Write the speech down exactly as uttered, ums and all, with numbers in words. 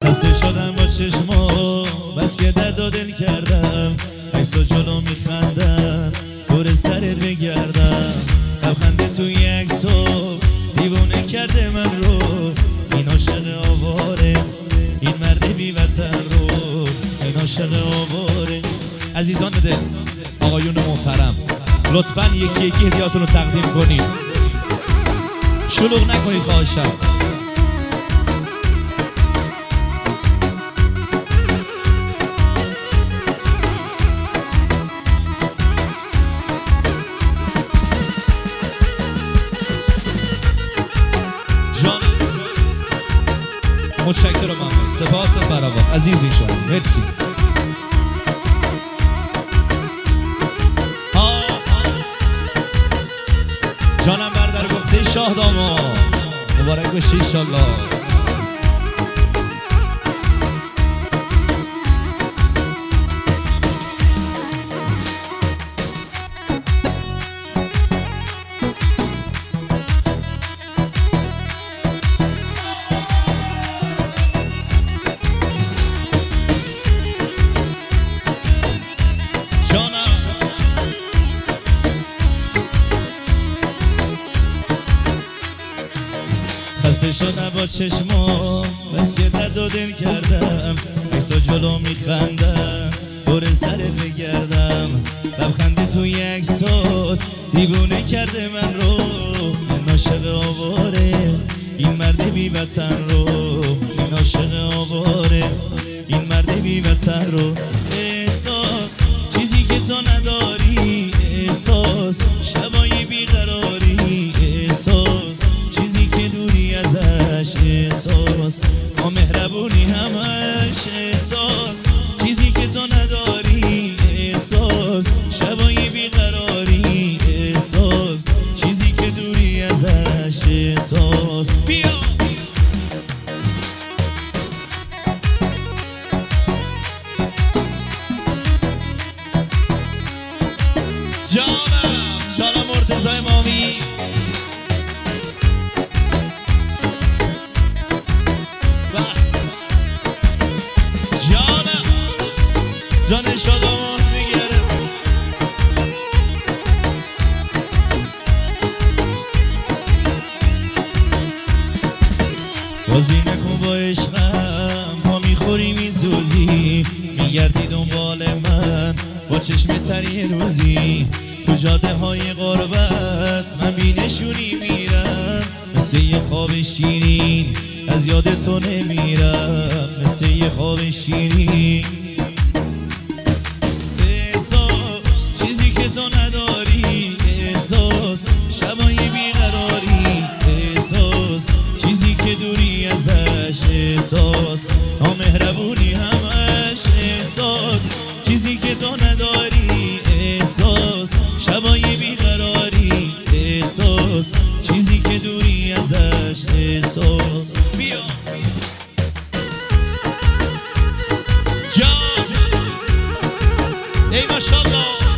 خسته شدم با چشما بس که درد و دل کردم، عکسا جلو میخندن دور سرت بگردم. لبخنده توی عکسا دیوونه کرده من رو، این عاشق آواره این مرد بی وطن رو، این عاشق آواره. عزیزان دل، آقایون محترم، لطفاً یکی یکی هدیهاتون رو تقدیم کنید، شلوغ نکنید خواهشم. متشکرم محمد، سپاس فراوان عزیزی شما، مرسی. جانم بردر گفته شاه داما مبارک باشی انشالله. خسته شدم با چشما بس که درد و دل کردم، عکسا جلو میخندم دور سرت بگردم. لبخنده توی عکسات دیوونه کرده من رو، این عاشق آواره این مرد بی وطن رو، این عاشق آواره این مرد بی وطن رو. احساس چیزی که تو نداری، احساس شبای بیقراری، احساس چیزی که دوری ازش، احساس ما مهربونی همش، احساس چیزی که تو نداری، احساس شبای بیقراری، احساس چیزی که دوری ازش، احساس. بیا جانم جانم مرتضی امامی، جان شادمان میگره. بازی نکن با عشقم، ما میخوری میسوزی، میگردی دنبال من با چشم تری روزی. تو جاده های غربت من بینشونی میرم، مثل یه خواب شیرین از یاد تو نمیرم، مثل یه خواب شیرین. احساس چیزی که تو نداری، احساس شبای بیقراری، احساس چیزی که دوری ازش، احساس نامهربونی همش، احساس چیزی که تو نداری، احساس شبای بیقراری، احساس چیزی که دوری ازش، احساس. بیا جان ای ماشاءالله.